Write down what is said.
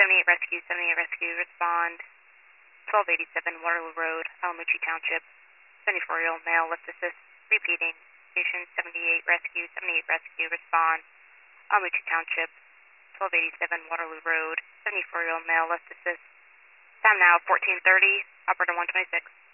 78 Rescue, 78 Rescue, respond. 1287 Waterloo Road, Alamucci Township. 74-year-old male, lift assist. Repeating. Station 78 Rescue, 78 Rescue, respond. Alamucci Township. 1287 Waterloo Road. 74-year-old male, lift assist. Time now 14:30. Operator 126.